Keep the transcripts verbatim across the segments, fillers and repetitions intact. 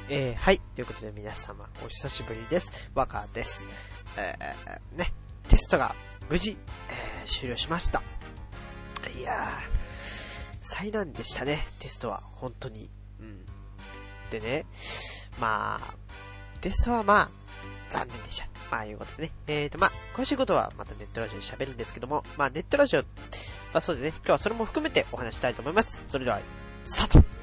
えー、はい。ということで皆様、お久しぶりです。若です。えー、ね、テストが無事、えー、終了しました。いやー、災難でしたね、テストは。本当に。うん。でね、まあ、テストはまあ、残念でした。まあ、いうことでね。えーと、まあ、詳しいことはまたネットラジオで喋るんですけども、まあ、ネットラジオ、まあそうでね、今日はそれも含めてお話したいと思います。それでは、スタート。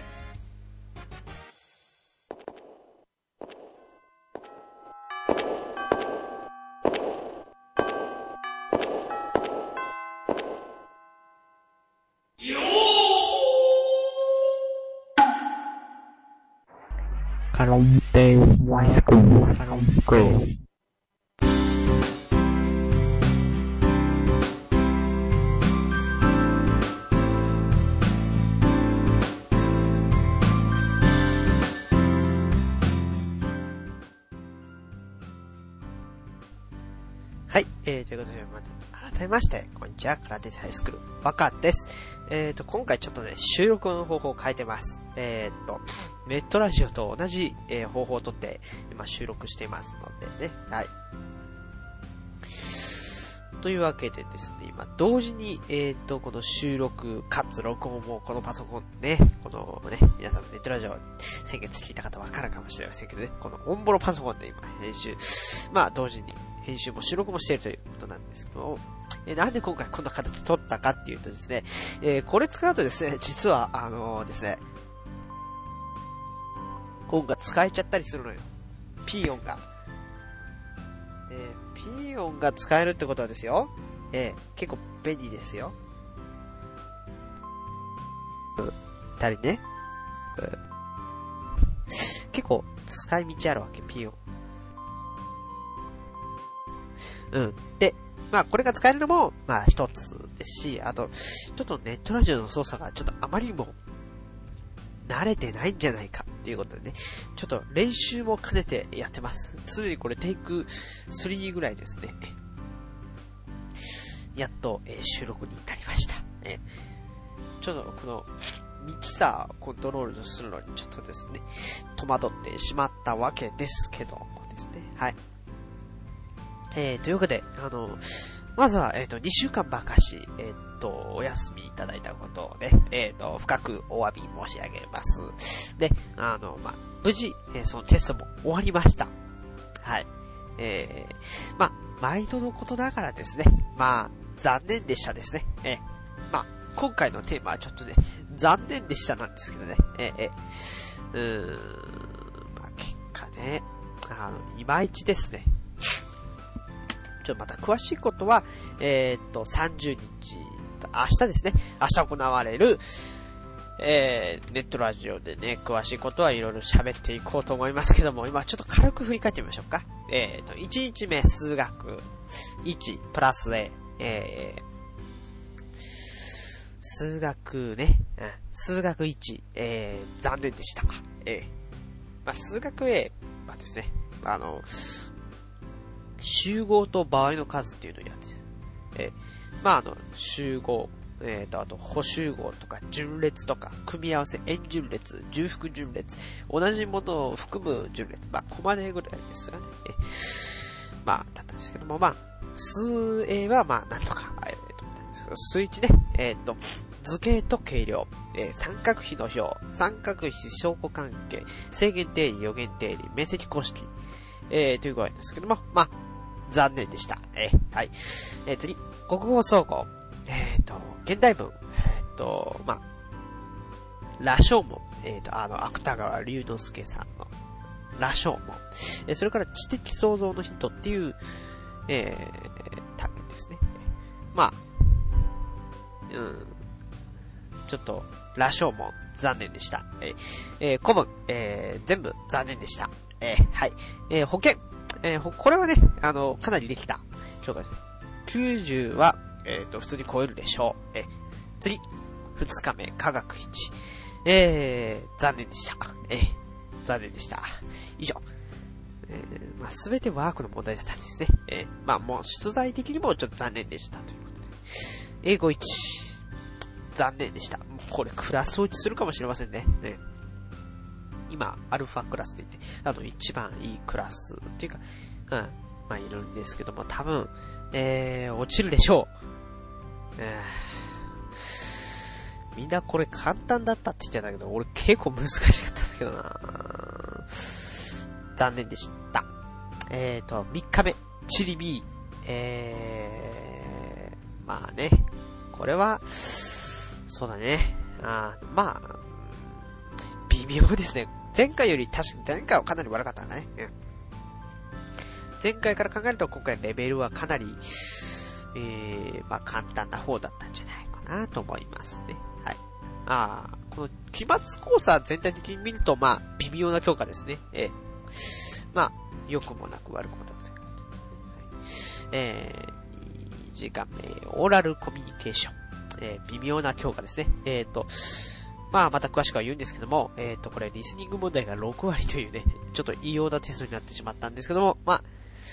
カロンテワイスクール、カロンクール。 はい、えー、ということで、まず、改めまして、こんにちは、カラテハイスクール、バカです。えーと、今回ちょっとね、収録の方法を変えてます。えーと、ネットラジオと同じ、えー、方法をとって、今収録していますのでね、はい。というわけでですね、今、同時に、えーと、この収録、かつ録音も、このパソコンね、このね、皆さんネットラジオ、先月聞いた方わかるかもしれませんけどね、このオンボロパソコンで今、編集、まあ、同時に、編集も収録もしているということなんですけども、えー、なんで今回こんな形で撮ったかっていうとですね、えー、これ使うとですね、実は、あのー、ですね、音が使えちゃったりするのよ。ピー音が。えー、ピー音が使えるってことはですよ、えー、結構便利ですよ。たりね、うん、結構使い道あるわけ、ピー音。うん。で、まあこれが使えるのも、まあ一つですし、あと、ちょっとネットラジオの操作がちょっとあまりにも慣れてないんじゃないかっていうことでね、ちょっと練習も兼ねてやってます。すでにこれテイクスリーぐらいですね。やっと、えー、収録に至りました。えー、ちょっとこのミキサーをコントロールするのにちょっとですね、戸惑ってしまったわけですけどもですね。はい。えー、というわけで、あの、まずは、えっと、にしゅうかんばかし、えっと、お休みいただいたことをね、えっと、深くお詫び申し上げます。で、あの、まあ、無事、えー、そのテストも終わりました。はい。えー、まあ、毎度のことながらですね、まあ、残念でしたですね。えー、まあ、今回のテーマはちょっとね、残念でしたなんですけどね、えー、えー、うーん、まあ、結果ね、あの、いまいちですね。ちょっとまた詳しいことは、えー、っと、さんじゅうにち、明日ですね。明日行われる、えー、ネットラジオでね、詳しいことはいろいろ喋っていこうと思いますけども、今ちょっと軽く振り返ってみましょうか。えー、っと、いちにちめ、数学いち、プラス A、えー、数学ね、うん、数学いち、えー、残念でした。えー、まあ、数学 A はですね、あの、集合と場合の数っていうのをやって、えー、まああの、集合、えーと、あと、補集合とか、順列とか、組み合わせ、円順列、重複順列、同じものを含む順列、まあ、コマネぐらいですよね。えー、まあ、だったんですけども、まあ、数 A はまあ、なんとか、えーと、ですけど数いちね、えーと、図形と計量、えー、三角比の表、三角比相互関係、正弦定理、余弦定理、面積公式、えー、という具合ですけども、まあ、残念でした。えー、はい。えー、次、国語総合。えっ、ー、と、現代文。えっ、ー、と、まあ、羅生門。えっ、ー、と、あの、芥川龍之介さんの羅生門。えー、それから知的創造のヒントっていう、えー、単元ですね。まあ、うん、ちょっと、羅生門、残念でした。えー、えー、古文、えー、全部残念でした。えー、はい。えー、保険。えー、これはね、あの、かなりできた紹介です。きゅうじゅうは、えっと、普通に超えるでしょう。えー、次、ふつかめ、科学いち。えー、残念でした。えー、残念でした。以上。えー、まあ、すべてワークの問題だったんですね。えー、まあ、もう、出題的にもちょっと残念でした。ということで。英語いち。残念でした。もうこれ、クラス落ちするかもしれませんね。ね今、アルファクラスって言って、あの、一番いいクラスっていうか、うん、まあ、いるんですけども、多分、えー、落ちるでしょう。えー、みんなこれ簡単だったって言ってたけど、俺結構難しかったんだけどな。残念でした。えーと、みっかめ、チリ B、えー、まあね、これは、そうだね、あまあ、微妙ですね。前回より確かに前回はかなり悪かったね。うん、前回から考えると今回レベルはかなり、えー、まあ簡単な方だったんじゃないかなと思いますね。はい。ああ、この期末考査全体的に見ると、まあ微妙な強化ですね。えー、まあ良くもなく悪くもなくという感じですね。はい、えー、にじかんめ、オーラルコミュニケーション、えー、微妙な強化ですね。えっと。まあ、また詳しくは言うんですけども、えっと、これ、リスニング問題がろくわりというね、ちょっと異様なテストになってしまったんですけども、まあ、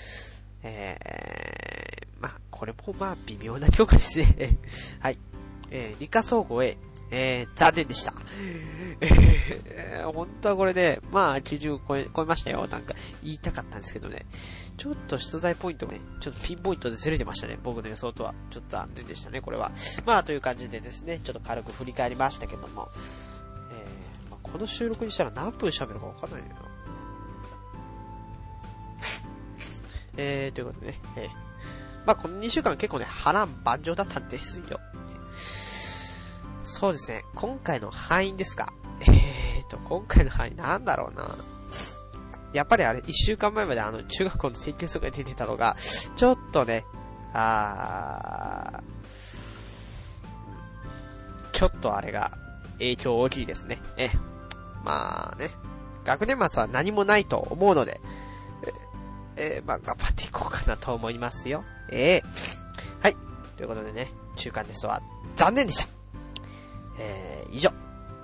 えー、まあ、これもまあ、微妙な強化ですね。はい。えー、理科総合 A、えー、残念でした。えー、本当はこれで、ね、まあ、きゅうじゅう超え、超えましたよ。なんか、言いたかったんですけどね。ちょっと出題ポイントがね、ちょっとピンポイントでずれてましたね。僕の予想とは。ちょっと残念でしたね、これは。まあ、という感じでですね、ちょっと軽く振り返りましたけども。えー、まあ、この収録にしたら何分喋るかわかんないよな。えー、ということでね、えー、まあ、このにしゅうかん結構ね、波乱万丈だったんですよ。そうですね。今回の範囲ですか。えーと、今回の範囲なんだろうな。やっぱりあれ、一週間前まであの、中学校の定期テストが出てたのが、ちょっとね、あー、ちょっとあれが、影響大きいですね。え、まあね、学年末は何もないと思うので、え、えー、まあ頑張っていこうかなと思いますよ。えー、はい。ということでね、中間テストは残念でした。えー、以上。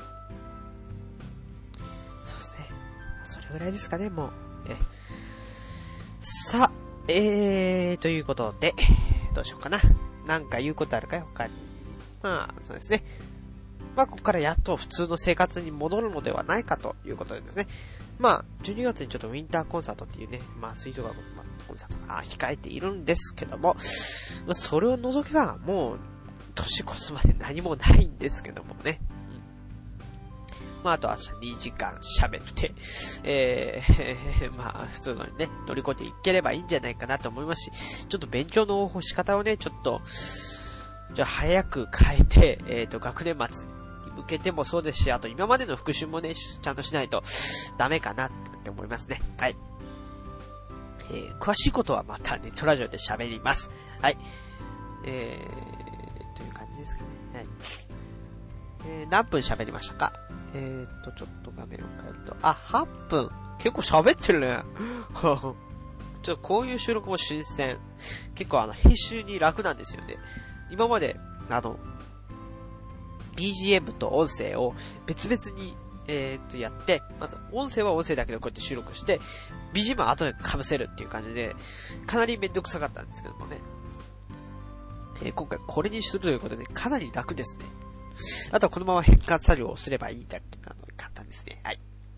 そうですね。それぐらいですかね、もう。えさあ、えー、ということで、どうしようかな。なんか言うことあるかよ、他に。まあ、そうですね。まあ、ここからやっと普通の生活に戻るのではないかということでですね。まあ、じゅうにがつにちょっとウィンターコンサートっていうね、まあ、吹奏楽のコンサートが控えているんですけども、それを除けば、もう、年越すまで何もないんですけどもね。うん、まあ、あと明日にじかん喋って、えー、まあ、普通のにね、乗り越えていければいいんじゃないかなと思いますし、ちょっと勉強の仕方をね、ちょっと、じゃあ早く変えて、えっと、学年末に向けてもそうですし、あと今までの復習もね、ちゃんとしないとダメかなって思いますね。はい。えー、詳しいことはまたネットラジオで喋ります。はい。えー、という感じですかね。はい。えー、何分喋りましたか？えーっと、ちょっと画面を変えると、あ、はっぷん。結構喋ってるね。ちょっとこういう収録も新鮮。結構あの、編集に楽なんですよね。今まで、あの、ビージーエム と音声を別々に、えー、っとやって、まず音声は音声だけでこうやって収録して、ビージーエム は後で被せるっていう感じで、かなりめんどくさかったんですけどもね。えー、今回これにするということでかなり楽ですね。あとはこのまま変換作業をすればいいだけなので簡単ですね。はい。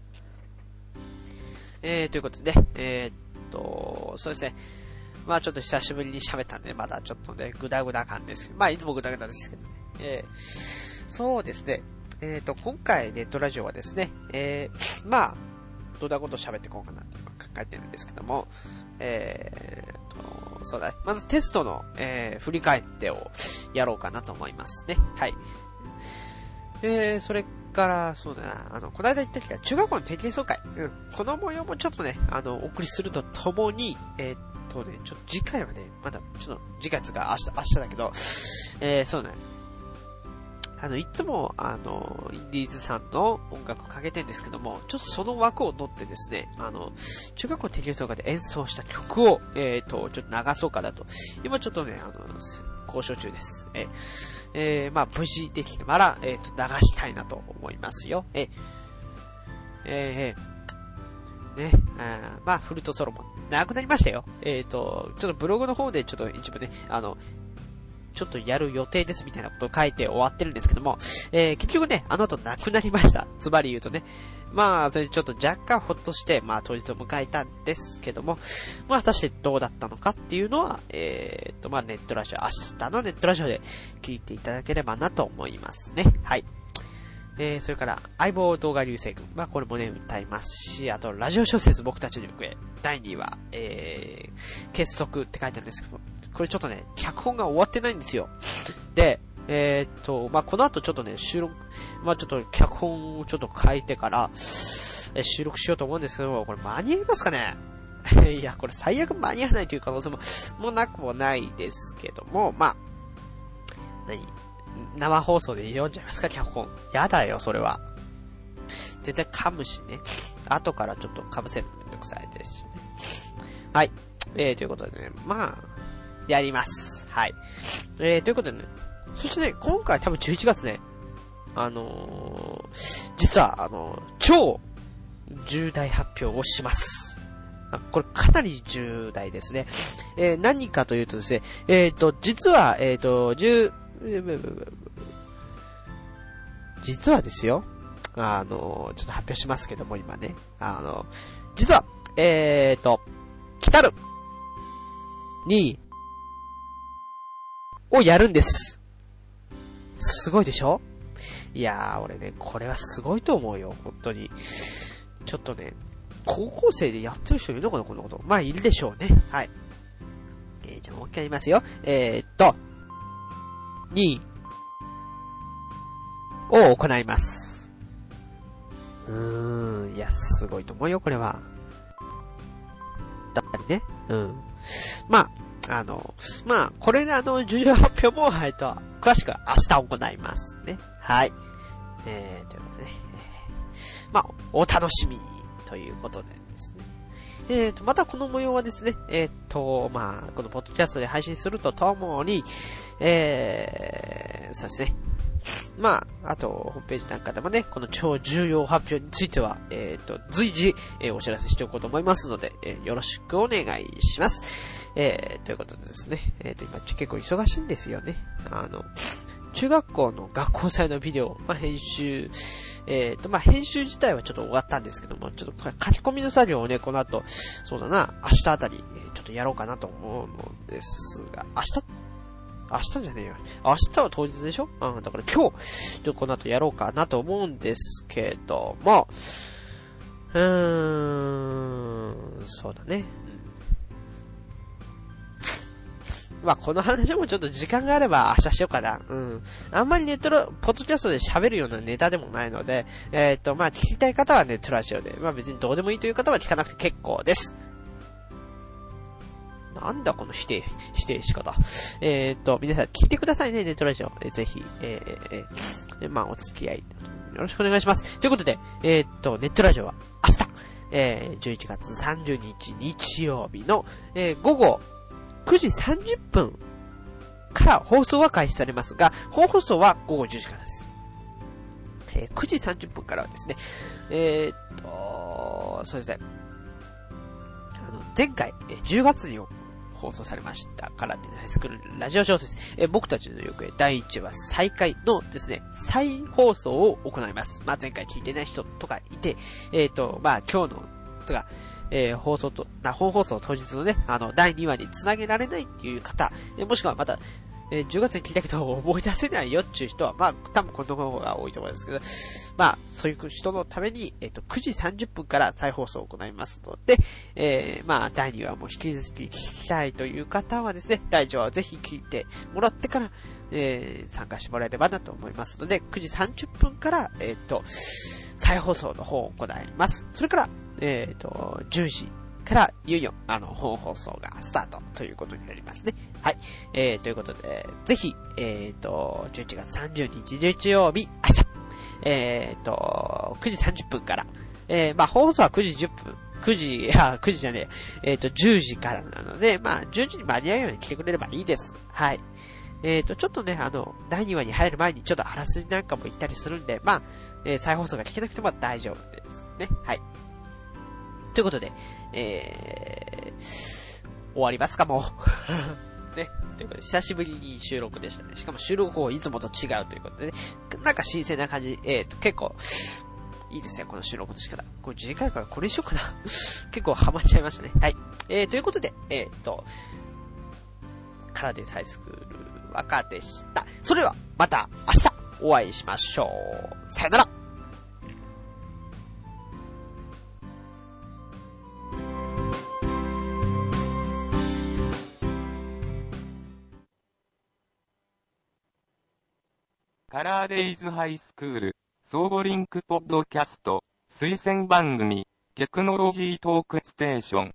えー、ということで、えー、っと、そうですね。まあちょっと久しぶりに喋ったんで、まだちょっとね、グダグダ感ですけど、まあいつもグダグダですけどね。えー、そうですね。えー、っと、今回ネットラジオはですね、えー、まあ、どんなことを喋っていこうかなって考えてるんですけども、えー、と、そうだね。まずテストの、えー、振り返ってをやろうかなと思いますね。はい。えー、それから、そうだな、あの、この間言ってきた中学校の定期演奏会。うん。この模様もちょっとね、あの、お送りするとともに、えー、っとね、ちょっと次回はね、まだ、ちょっと次回つか明日、明日だけど、えー、そうだね。あの、いつも、あの、インディーズさんの音楽をかけてるんですけども、ちょっとその枠を取ってですね、あの、中学校の定期演奏会で演奏した曲を、えー、っと、ちょっと流そうかなと。今ちょっとね、あの、交渉中です。えー、えー、まあ、無事できたら、えー、と、流したいなと思いますよ。えー、えー、ね、あまあ、フルートソロもなくなりましたよ。えーと、ちょっとブログの方でちょっと一部ね、あの、 ちょっとやる予定ですみたいなことを書いて終わってるんですけども、えー、結局ね、あの後なくなりました。ズバリ言うとね。まあ、それでちょっと若干ほっとして、まあ当日を迎えたんですけども、まあ果たしてどうだったのかっていうのは、えーっと、まあネットラジオ、明日のネットラジオで聞いていただければなと思いますね。はい。えー、それから、相棒動画流星群。まあ、これもね、歌いますし、あと、ラジオ小説僕たちの行方。だいにわ、えー、結束って書いてあるんですけど、これちょっとね、脚本が終わってないんですよ。で、えー、っと、まあ、この後ちょっとね、収録、まあ、ちょっと脚本をちょっと書いてから、えー、収録しようと思うんですけど、これ間に合いますかねいや、これ最悪間に合わないという可能性も、もうなくもないですけども、まあ、何生放送で読んじゃいますか、脚本。やだよ、それは。絶対噛むしね。後からちょっと噛むせるのめんどくさいですしね。はい。えー、ということでね、まあ、やります。はい。えー、ということでね、そしてね、今回多分じゅういちがつね、あのー、実は、あのー、超重大発表をします。これかなり重大ですね。えー、何かというとですね、えーと、実は、えーと、10、実はですよ、あの、ちょっと発表しますけども、今ね、あの、実は、えーと、来たるに、をやるんです。すごいでしょ？いやー、俺ね、これはすごいと思うよ、本当に。ちょっとね、高校生でやってる人いるのかな、こんなこと。まあ、いるでしょうね。はい。えー、じゃあもう一回言いますよ。えーと、にを行います。うーん、いや、すごいと思うよ、これは。だったりね。うん。まあ、あの、まあ、これらの重要発表も、はいと、詳しくは明日行いますね。はい。えー、ということでね。えー、まあ、お楽しみにということでですね。えーと、またこの模様はですね、えーと、まあ、このポッドキャストで配信するとともに、えー、そうですね。まあ、あと、ホームページなんかでもね、この超重要発表については、えーと、随時、えー、お知らせしておこうと思いますので、えー、よろしくお願いします。えー、ということでですね、えーと、今、結構忙しいんですよね。あの、中学校の学校祭のビデオ、まあ、編集、えっと、まあ、編集自体はちょっと終わったんですけども、ちょっと書き込みの作業をね、この後、そうだな、明日あたり、えー、ちょっとやろうかなと思うのですが、明日明日じゃねえよ。明日は当日でしょ？うん、だから今日、ちょっとこの後やろうかなと思うんですけども、うーん、そうだね。まあ、この話もちょっと時間があれば明日しようかな。うん。あんまりネットの、ポッドキャストで喋るようなネタでもないので、えっと、まあ、聞きたい方はネットラジオで、まあ別にどうでもいいという方は聞かなくて結構です。なんだこの否定、否定し方。えっと、皆さん聞いてくださいね、ネットラジオ。えぜひ、えー、えー、まあ、お付き合い、よろしくお願いします。ということで、えっと、ネットラジオは明日、えー、じゅういちがつさんじゅうにち日曜日の、えー、午後くじさんじゅっぷんから放送は開始されますが、本放送は午後じゅうじからです。えー、くじさんじゅっぷんからはですね、えー、っと、そうですね、あの、前回、じゅうがつに放送されましたからで、ね、作るラジオ小説、えー、僕たちの行方だいいちわ再開のですね、再放送を行います。まあ、前回聞いてない人とかいて、えっと、まあ、今日の、つが、えー、放送と、な、本放送当日のね、あの、だいにわに繋げられないっていう方、えー、もしくはまた、えー、じゅうがつに聞いたけど思い出せないよっていう人は、まあ、多分この方が多いと思うんですけど、まあ、そういう人のために、えっと、くじさんじゅっぷんから再放送を行いますので、えー、まあ、だいにわも引き続き聞きたいという方はですね、だいいちわをぜひ聞いてもらってから、えー、参加してもらえればなと思いますので、くじさんじゅっぷんから、えっと、再放送の方を行います。それから、えっと、じゅうじからいよいよ、あの、本放送がスタートということになりますね。はい。えー、ということで、ぜひ、えっと、じゅういちがつさんじゅうにち日曜日、明日、えっと、くじさんじゅっぷんから、えー、まあ、本放送はくじじゅっぷん、くじ、いや、くじじゃねえ、えっと、じゅうじからなので、まあ、じゅうじに間に合うように来てくれればいいです。はい。えっと、ちょっとね、あの、だいにわに入る前にちょっとあらすじなんかも言ったりするんで、まあ、えー、再放送が聞けなくても大丈夫ですね。はい。ということで、えー、終わりますかもう。ね。 ということで、久しぶりに収録でしたね。しかも収録法いつもと違うということでね、なんか新鮮な感じ、えーと、結構、いいですね、この収録の仕方。これ次回からこれにしようかな。結構ハマっちゃいましたね。はい。えー、ということで、えーと、カラディハイスクール若でした。それでは、また明日お会いしましょう。さよなら。 カラーデイズハイスクール、相互リンクポッドキャスト、推薦番組、テクノロジートークステーション。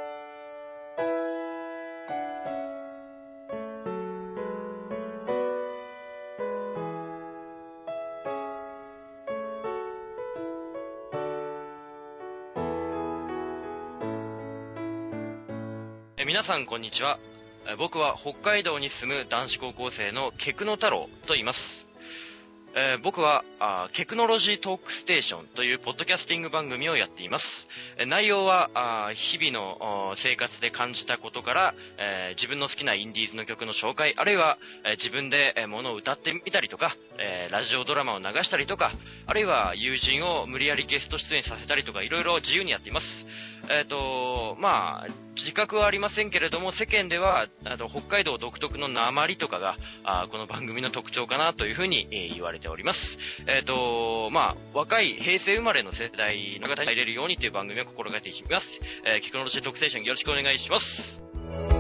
え皆さんこんにちは。僕は北海道に住む男子高校生のケクノ太郎と言います。えー、僕はあテクノロジートークステーションというポッドキャスティング番組をやっています。えー、内容はあ日々の生活で感じたことから、えー、自分の好きなインディーズの曲の紹介、あるいは、えー、自分で、えー、物を歌ってみたりとか、えー、ラジオドラマを流したりとか、あるいは友人を無理やりゲスト出演させたりとか、いろいろ自由にやっています。えっと、まあ、自覚はありませんけれども、世間では、あの、北海道独特の訛りとかが、あこの番組の特徴かなというふうに、えー、言われております。えっと、まあ、若い平成生まれの世代の方に入れるようにという番組を心がけていきます。えー、テクノロジー特ステーションよろしくお願いします。